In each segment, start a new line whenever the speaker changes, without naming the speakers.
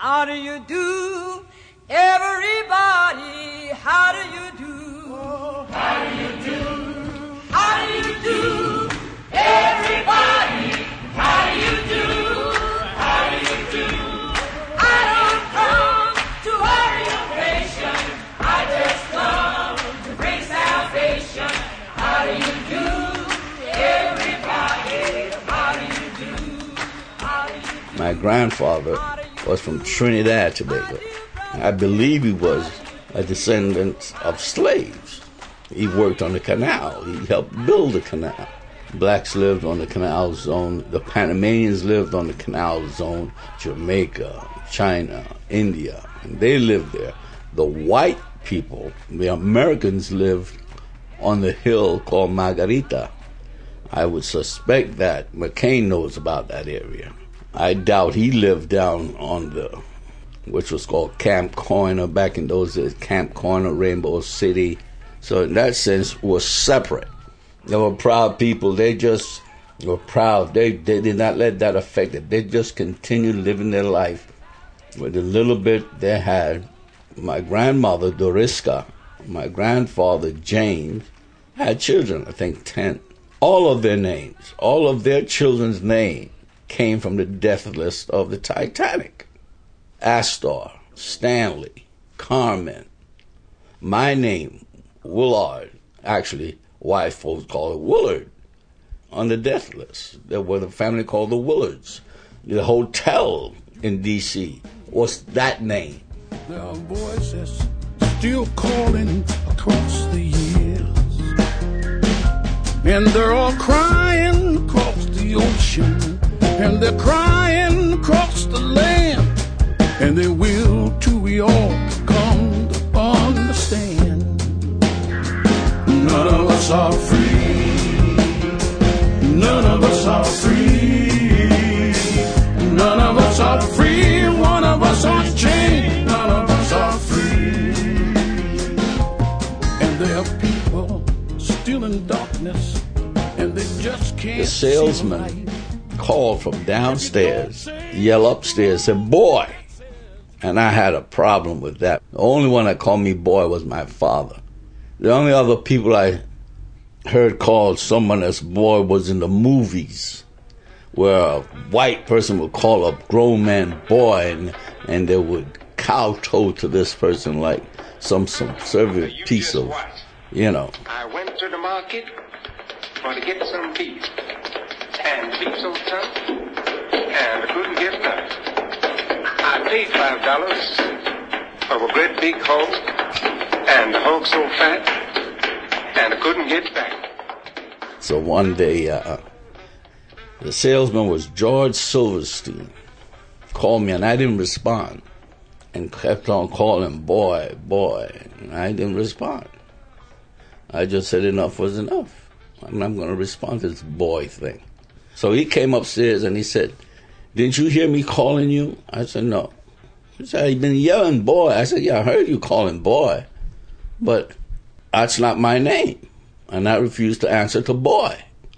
How do you do, everybody? How do you do? Oh, how do you do? How do you do, everybody? How do you do? How do you do? I don't come to hurry your patient. I just come to bring salvation. How do you do, everybody? How do you do? How do you do?
My grandfather was from Trinidad, Tobago. I believe he was a descendant of slaves. He worked on the canal. He helped build the canal. Blacks lived on the canal zone. The Panamanians lived on the canal zone. Jamaica, China, India, and they lived there. The white people, the Americans, lived on the hill called Margarita. I would suspect that McCain knows about that area. I doubt he lived down on which was called Camp Corner back in those days, Camp Corner, Rainbow City. So in that sense, was separate. They were proud people. They just were proud. They did not let that affect it. They just continued living their life with the little bit they had. My grandmother, Doriska, my grandfather, James, had children, I think 10. All of their names, all of their children's names came from the death list of the Titanic. Astor, Stanley, Carmen. My name, Willard, actually, white folks call it Willard, on the death list. There was a family called the Willards. The hotel in D.C. was that name.
There are voices still calling across the years, and they're all crying across the ocean, and they're crying across the land, and they will till we all come to understand. None of us are free. None of us are free. None of us are free. One of us are chained. None of us are free. And there are people still in darkness, and they just can't.
The salesman called from downstairs, yell upstairs, said, "Boy!" And I had a problem with that. The only one that called me boy was my father. The only other people I heard call someone as boy was in the movies, where a white person would call a grown man boy, and they would kowtow to this person like some subservient piece of, you know.
I went to the market for to get some beef, and beef so tough, and I couldn't get none. I paid $5 for a great big hog, and the hog so fat, and I couldn't get back.
So one day, the salesman was George Silverstein. Called me, and I didn't respond, and kept on calling, boy, boy, and I didn't respond. I just said enough was enough. I'm not going to respond to this boy thing. So he came upstairs, and he said, "Didn't you hear me calling you?" I said, "No." He said, "You've been yelling boy." I said, "Yeah, I heard you calling boy, but that's not my name." And I refused to answer to boy.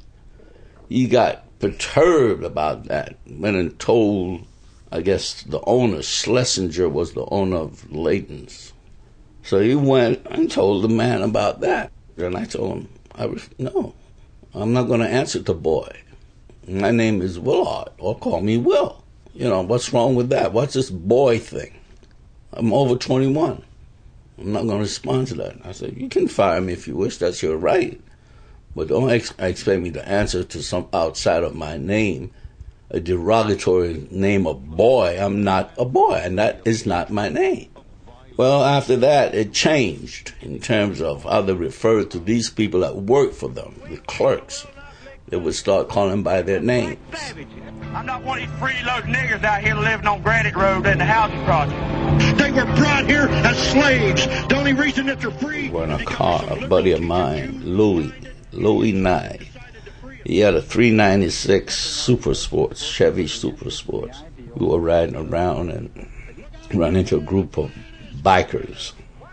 He got perturbed about that. Went and told, I guess, the owner. Schlesinger was the owner of Layton's. So he went and told the man about that. And I told him, no, I'm not going to answer to boy. My name is Willard, or call me Will. You know, what's wrong with that? What's this boy thing? I'm over 21. I'm not going to respond to that. I said, you can fire me if you wish. That's your right. But don't expect me to answer to some outside of my name, a derogatory name of boy. I'm not a boy, and that is not my name. Well, after that, it changed in terms of how they referred to these people that worked for them, the clerks. They would start calling by their names.
I'm not one of these freeloading niggers out here living on Granite Road in the housing project.
They were brought here as slaves. The only reason that you're free.
We were in a car, a buddy of mine, Louis Nye. He had a 396 Super Sports, Chevy Super Sports. We were riding around and ran into a group of bikers.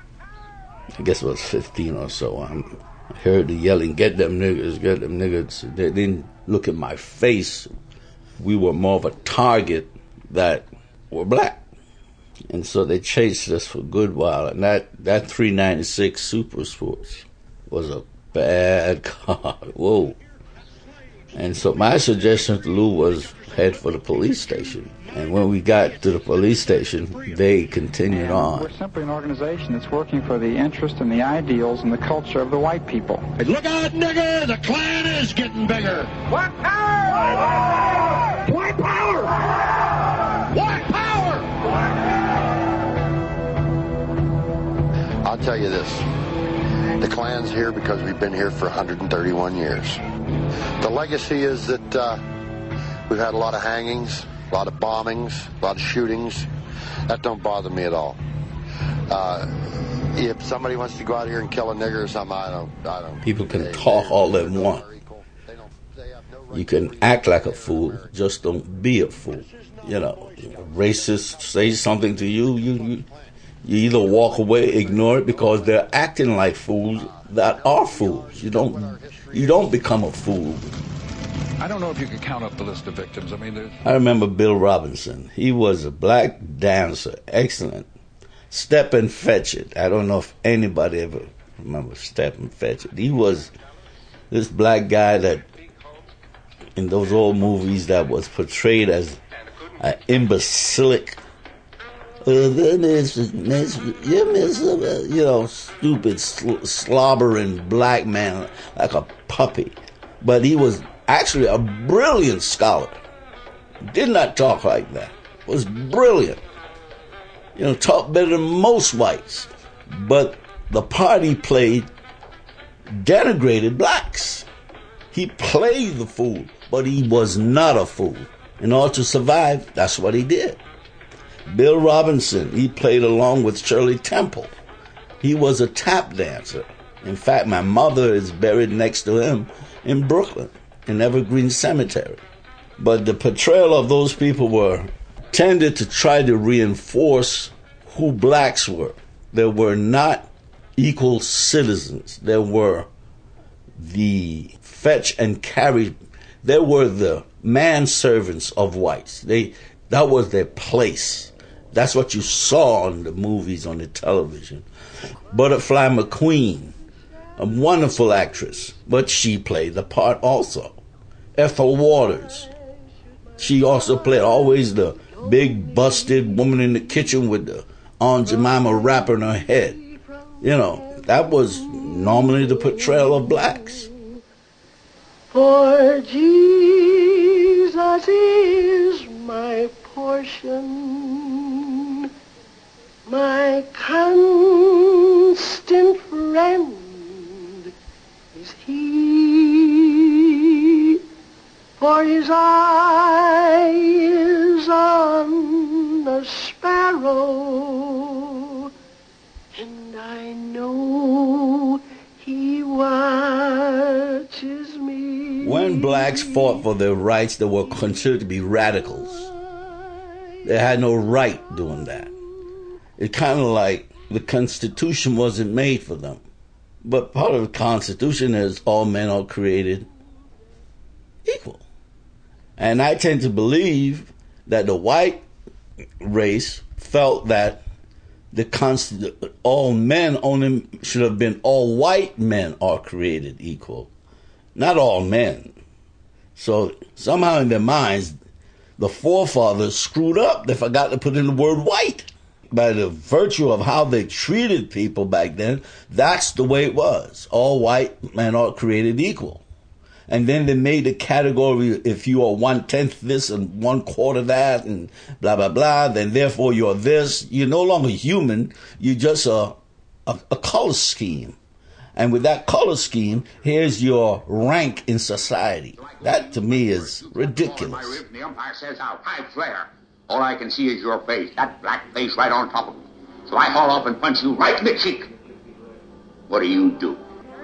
I guess it was 15 or so. I heard the yelling, "Get them niggas, get them niggas." They didn't look at my face. We were more of a target that were black. And so they chased us for a good while. And that 396 Super Sports was a bad car. Whoa. And so my suggestion to Lou was head for the police station. And when we got to the police station, they continued on.
We're simply an organization that's working for the interest and the ideals and the culture of the white people.
Look out, nigger! The Klan is getting bigger.
White power!
White power! White power!
I'll tell you this. The Klan's here because we've been here for 131 years. The legacy is that we've had a lot of hangings, a lot of bombings, a lot of shootings. That don't bother me at all. If somebody wants to go out here and kill a nigger or something, I don't.
People can talk all they want. You can act like a fool, just don't be a fool. You know, racist say something to you, you either walk away, ignore it, because they're acting like fools that are fools. You don't become a fool.
I don't know if you could count up the list of victims.
I remember Bill Robinson. He was a black dancer, excellent. Step and Fetch It. I don't know if anybody ever remembers Step and Fetch It. He was this black guy that, in those old movies, that was portrayed as an imbecilic, stupid, slobbering black man, like a puppy. But he was actually a brilliant scholar. Did not talk like that. Was brilliant. Talked better than most whites. But the part he played denigrated blacks. He played the fool, but he was not a fool. In order to survive, that's what he did. Bill Robinson, he played along with Shirley Temple. He was a tap dancer. In fact, my mother is buried next to him in Brooklyn, in Evergreen Cemetery. But the portrayal of those people tended to try to reinforce who blacks were. They were not equal citizens. They were the fetch and carry. They were the manservants of whites. That was their place. That's what you saw on the movies, on the television. Butterfly McQueen, a wonderful actress, but she played the part also. Ethel Waters, she also played always the big busted woman in the kitchen with the Aunt Jemima wrapper in her head. That was normally the portrayal of blacks.
For Jesus is my portion, my constant friend is he, for his eye is on the sparrow, and I know he watches me.
When blacks fought for their rights, they were considered to be radicals. They had no right doing that. It's kind of like the Constitution wasn't made for them. But part of the Constitution is all men are created equal. And I tend to believe that the white race felt that all men only should have been all white men are created equal, not all men. So somehow in their minds, the forefathers screwed up. They forgot to put in the word white. By the virtue of how they treated people back then, that's the way it was. All white men are created equal. And then they made the category, if you are 1/10 this and 1/4 that and blah, blah, blah, then therefore you're this. You're no longer human. You're just a color scheme. And with that color scheme, here's your rank in society. That to me is ridiculous.
The umpire says out, high flare. All I can see is your face, that black face right on top of me. So I haul off and punch you right in the cheek. What do you do?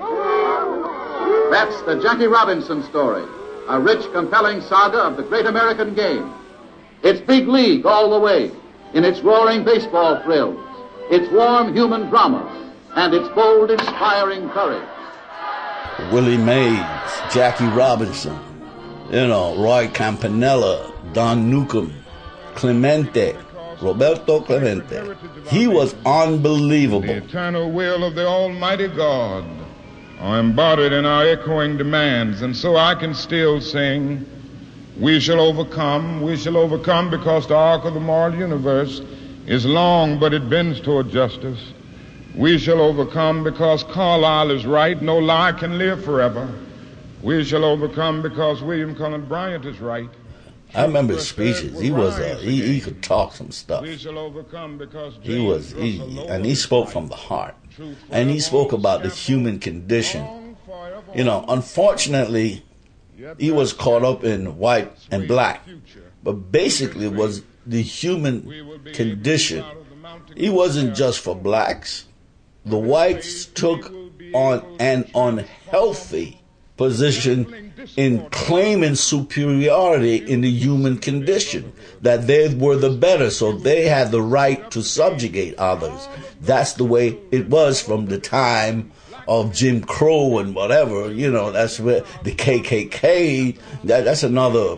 That's the Jackie Robinson story, a rich, compelling saga of the great American game. It's big league all the way, in its roaring baseball thrills, its warm human drama, and its bold, inspiring courage.
Willie Mays, Jackie Robinson, Roy Campanella, Don Newcomb, Clemente, Roberto Clemente. He was unbelievable.
The eternal will of the Almighty God are embodied in our echoing demands, and so I can still sing, we shall overcome because the arc of the moral universe is long, but it bends toward justice. We shall overcome because Carlyle is right, no lie can live forever. We shall overcome because William Cullen Bryant is right.
I remember his speeches. He could talk some stuff.
We shall overcome because
And he spoke from the heart. And he spoke about the human condition. You know, unfortunately, he was caught up in white and black. But basically it was the human condition. He wasn't just for blacks. The whites took on an unhealthy position in claiming superiority in the human condition, that they were the better, so they had the right to subjugate others. That's the way it was from the time of Jim Crow and whatever, you know. That's where the KKK, that's another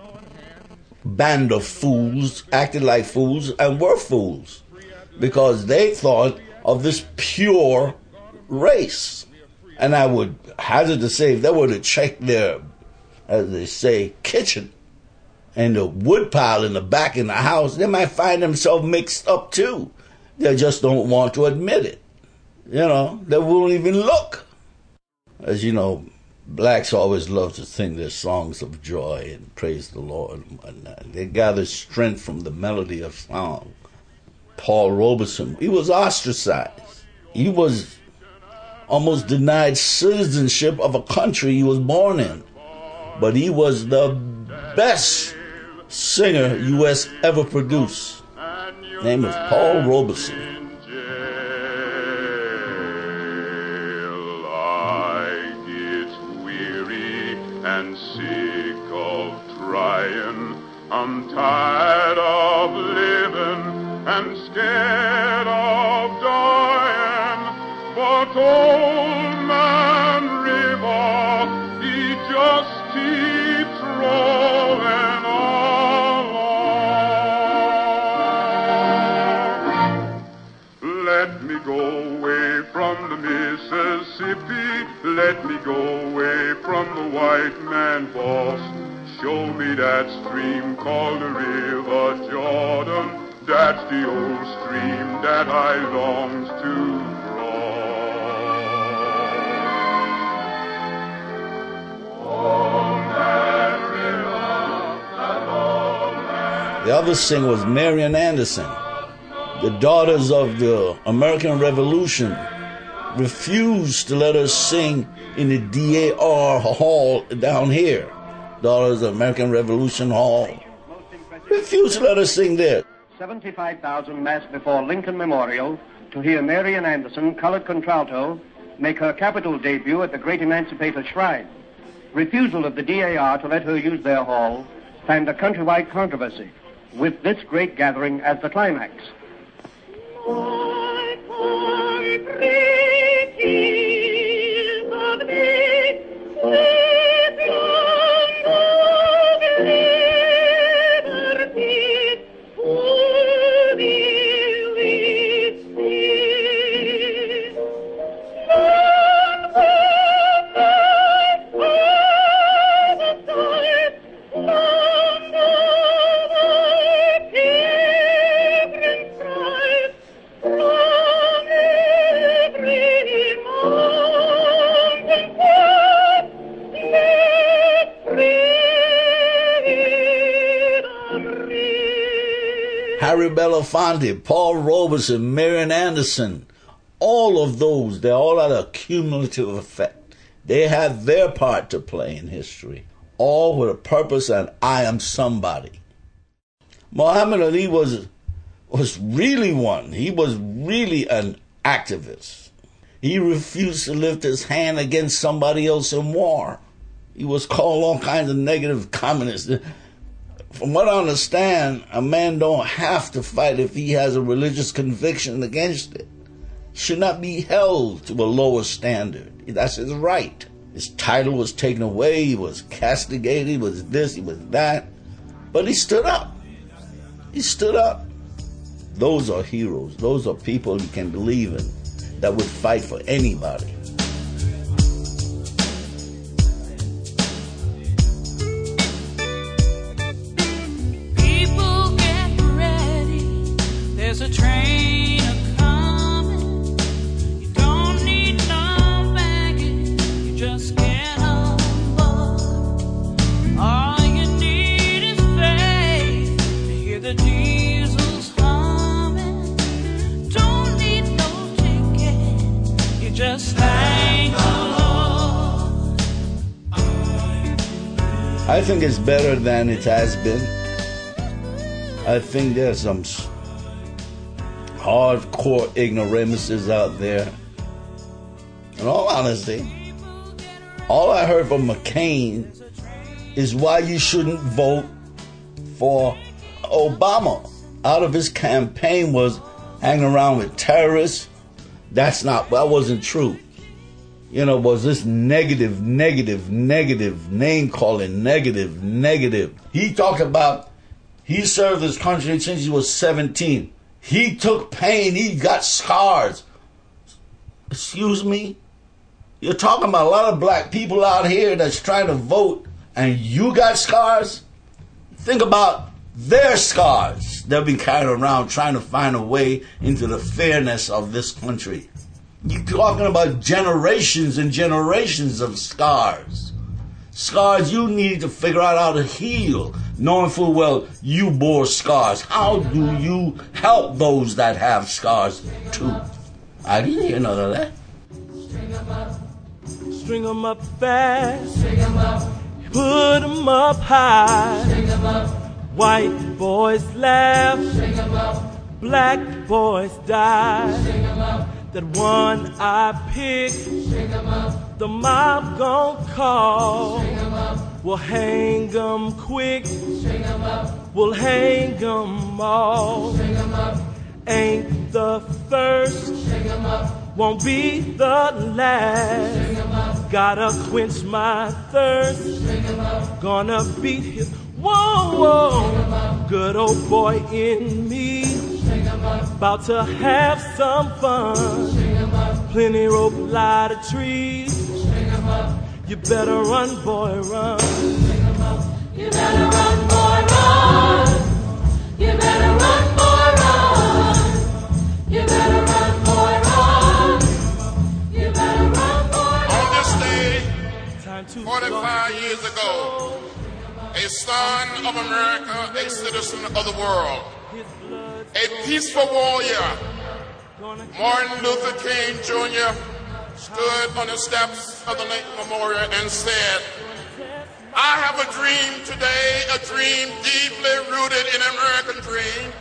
band of fools, acted like fools and were fools, because they thought of this pure race. And I would hazard to say, if they were to check their, as they say, kitchen and the wood pile in the back in the house, they might find themselves mixed up too. They just don't want to admit it. You know, they won't even look. As you know, blacks always love to sing their songs of joy and praise the Lord and whatnot. They gather strength from the melody of song. Paul Robeson, he was ostracized. He was almost denied citizenship of a country he was born in. But he was the best singer U.S. ever produced. His name was Paul Robeson.
I get weary and sick of trying. I'm tired of living and scared of dying. But old man River, he just keeps rolling along. Let me go away from the Mississippi. Let me go away from the white man boss. Show me that stream called the River Jordan. That's the old stream that I longs to
The other singer was Marian Anderson. The Daughters of the American Revolution refused to let her sing in the DAR hall down here. Daughters of American Revolution Hall. Refused to let her sing there.
75,000 massed before Lincoln Memorial to hear Marian Anderson, colored contralto, make her capital debut at the Great Emancipator Shrine. Refusal of the DAR to let her use their hall timed a countrywide controversy, with this great gathering as the climax.
Harry Belafonte, Paul Robeson, Marian Anderson, all of those, they all had a cumulative effect. They had their part to play in history, all with a purpose, and I am somebody. Muhammad Ali was really one. He was really an activist. He refused to lift his hand against somebody else in war. He was called all kinds of negative communists. From what I understand, a man don't have to fight if he has a religious conviction against it. He should not be held to a lower standard. That's his right. His title was taken away. He was castigated. He was this. He was that. But he stood up. He stood up. Those are heroes. Those are people you can believe in that would fight for anybody.
People get ready. There's a train a-coming. You don't need no baggage. You just get on board. All you need is faith to hear the diesels humming. Don't need no ticket. You just thank the Lord.
I think it's better than it has been. I think there's some hardcore ignoramuses out there. In all honesty, all I heard from McCain is why you shouldn't vote for Obama. Out of his campaign was hanging around with terrorists. That wasn't true. You know, was this negative, name calling, negative. He talked about he served his country since he was 17. He took pain. He got scars. Excuse me? You're talking about a lot of black people out here that's trying to vote and you got scars? Think about their scars they've been carrying around trying to find a way into the fairness of this country. You're talking about generations and generations of scars. Scars you need to figure out how to heal, knowing full well you bore scars. How do you help those that have scars too? I didn't hear none of that.
String 'em up fast, put 'em up high. White boys laugh, black boys die. That one I pick, the mob gon' call. We'll hang 'em quick, we'll hang 'em all. Ain't the first, won't be the last. Gotta quench my thirst, gonna beat his, whoa. Good old boy in me, about to have some fun. Plenty rope, lot of trees. You better run, boy, run.
You better run, boy, run. You better run, boy, run. You better run, boy, run. You better run, boy, run.
On this day, 45 years ago, a son of America, a citizen of the world, a peaceful warrior, Martin Luther King Jr., stood on the steps of the Lincoln Memorial and said, I have a dream today, a dream deeply rooted in an American dream.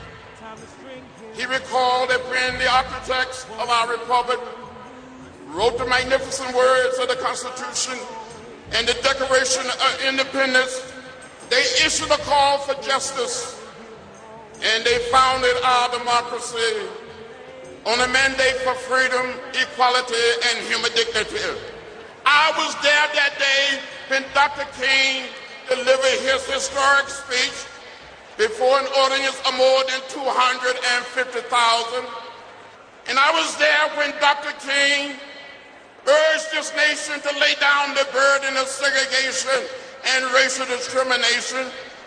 He recalled that when the architects of our republic wrote the magnificent words of the Constitution and the Declaration of Independence, they issued a call for justice, and they founded our democracy on a mandate for freedom, equality, and human dignity. I was there that day when Dr. King delivered his historic speech before an audience of more than 250,000. And I was there when Dr. King urged this nation to lay down the burden of segregation and racial discrimination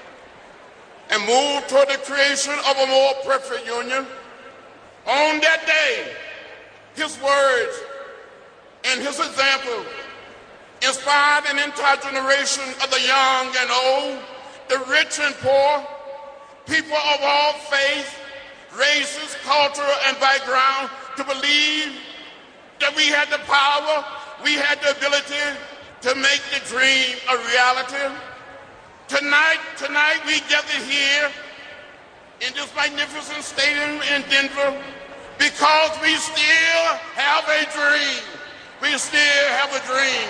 and move toward the creation of a more perfect union. On that day, his words and his example inspired an entire generation of the young and old, the rich and poor, people of all faiths, races, culture, and background to believe that we had the power, we had the ability to make the dream a reality. Tonight we gather here in this magnificent stadium in Denver because we still have a dream. We still have a dream.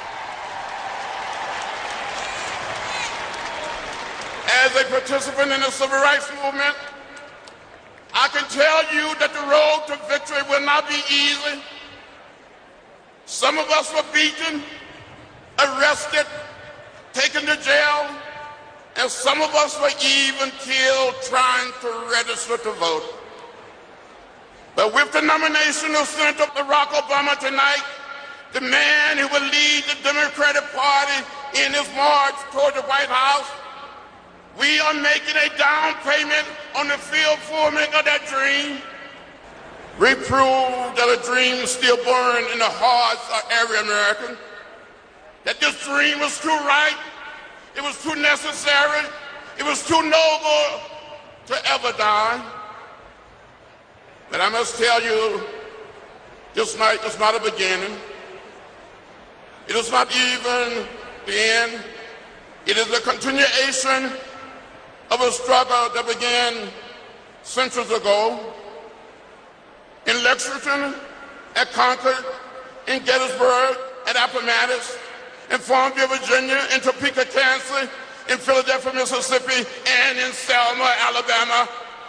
As a participant in the civil rights movement, I can tell you that the road to victory will not be easy. Some of us were beaten, arrested, taken to jail, and some of us were even killed trying to register to vote.
But with the nomination of Senator Barack Obama tonight, the man who will lead the Democratic Party in his march toward the White House, we are making a down payment on the fulfillment of that dream. We prove that a dream still born in the hearts of every American, that this dream was too right, it was too necessary, it was too noble to ever die. But I must tell you, this night is not a beginning. It is not even the end. It is a continuation of a struggle that began centuries ago in Lexington, at Concord, in Gettysburg, at Appomattox, in Farmville, Virginia, in Topeka, Kansas, in Philadelphia, Mississippi, and in Selma, Alabama.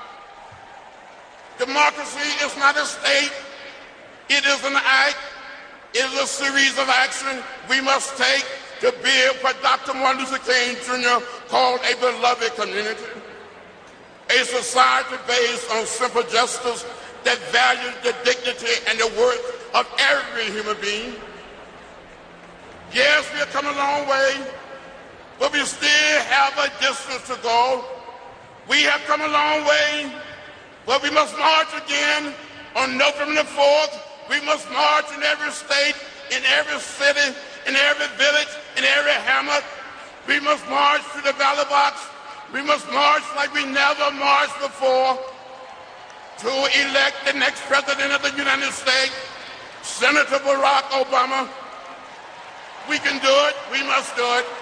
Democracy is not a state. It is an act. It is a series of actions we must take to build what Dr. Martin Luther King Jr. called a beloved community. A society based on simple justice that values the dignity and the worth of every human being. Yes, we have come a long way, but we still have a distance to go. We have come a long way, but we must march again on November the 4th. We must march in every state, in every city, in every village, in every hamlet. We must march to the ballot box. We must march like we never marched before to elect the next president of the United States, Senator Barack Obama. We can do it. We must do it.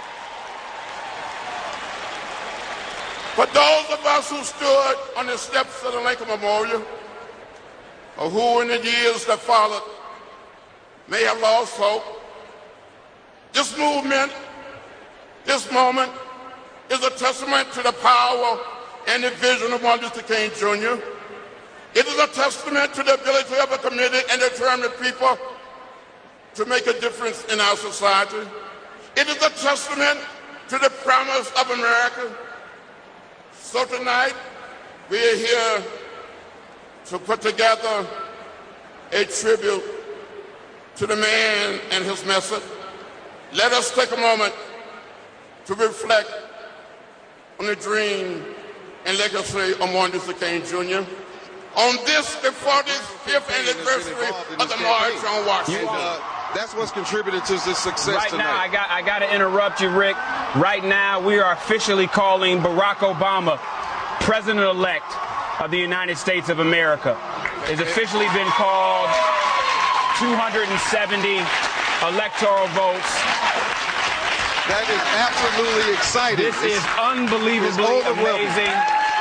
For those of us who stood on the steps of the Lincoln Memorial, or who in the years that followed may have lost hope, this movement, this moment, is a testament to the power and the vision of Martin Luther King Jr. It is a testament to the ability of a committed and determined people to make a difference in our society. It is a testament to the promise of America. So tonight, we are here to put together a tribute to the man and his message. Let us take a moment to reflect on the dream and legacy of Martin Luther King Jr. on this, the 45th anniversary of the March on Washington.
That's what's contributed to this success
right
tonight.
Now, I got to interrupt you, Rick. Right now, we are officially calling Barack Obama President-elect of the United States of America. It's officially been called. 270 electoral votes.
That is absolutely exciting.
This is unbelievably amazing.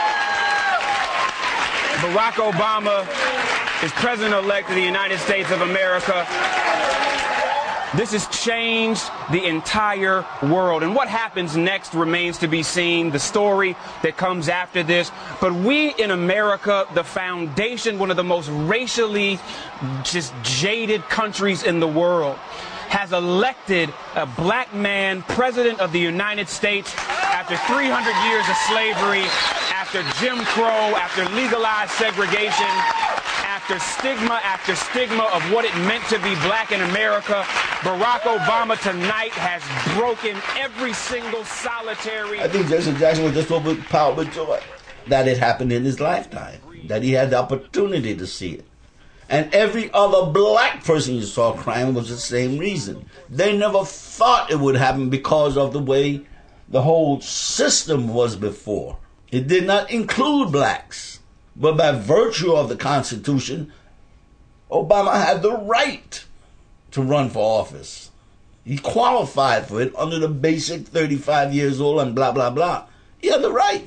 Barack Obama is President-elect of the United States of America. This has changed the entire world. And what happens next remains to be seen, the story that comes after this. But we in America, the foundation, one of the most racially just jaded countries in the world, has elected a black man president of the United States after 300 years of slavery, after Jim Crow, after legalized segregation, after stigma of what it meant to be black in America. Barack Obama tonight has broken every single solitary...
I think Jesse Jackson was just overpowered with joy that it happened in his lifetime, that he had the opportunity to see it. And every other black person you saw crying was the same reason. They never thought it would happen because of the way the whole system was before. It did not include blacks. But by virtue of the Constitution, Obama had the right to run for office. He qualified for it under the basic 35 years old and blah, blah, blah. He had the right.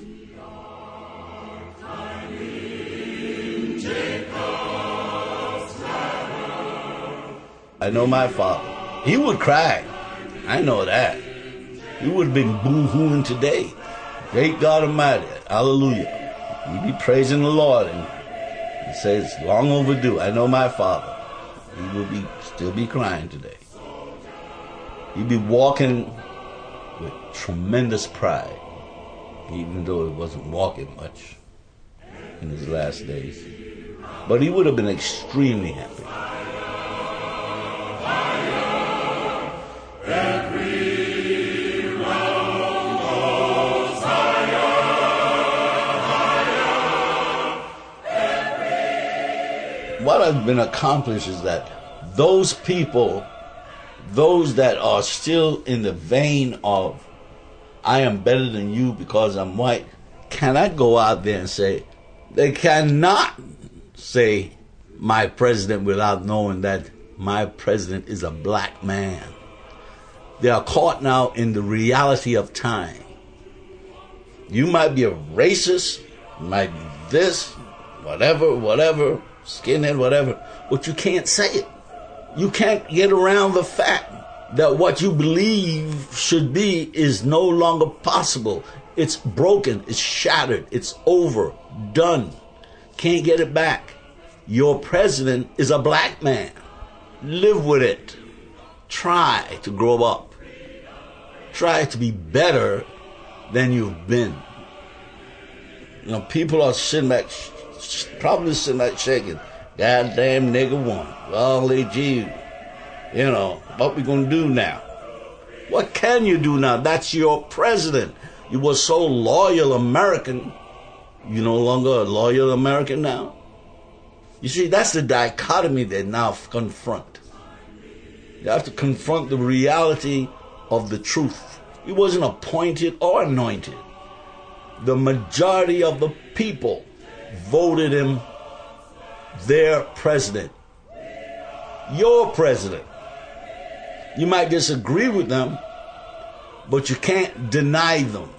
I know my father. He would cry. I know that. He would have been boo-hooing today. Great God Almighty. Hallelujah. He'd be praising the Lord, and he says, long overdue. I know my father. He will still be crying today. He'd be walking with tremendous pride, even though he wasn't walking much in his last days. But he would have been extremely happy. What has been accomplished is that those people, those that are still in the vein of I am better than you because I'm white, cannot go out there and say, they cannot say my president without knowing that my president is a black man. They are caught now in the reality of time. You might be a racist, you might be this, whatever, skinhead, whatever, but you can't say it. You can't get around the fact that what you believe should be is no longer possible. It's broken, it's shattered, it's over, done. Can't get it back. Your president is a black man. Live with it. Try to grow up. Try to be better than you've been. You know, people are sitting back, probably sitting back shaking. Goddamn nigga won. Golly gee. You know, what we gonna do now? What can you do now? That's your president. You were so loyal American. You no longer a loyal American now? You see, that's the dichotomy they now confront. You have to confront the reality of the truth. He wasn't appointed or anointed. The majority of the people voted him their president. Your president. You might disagree with them, but you can't deny them.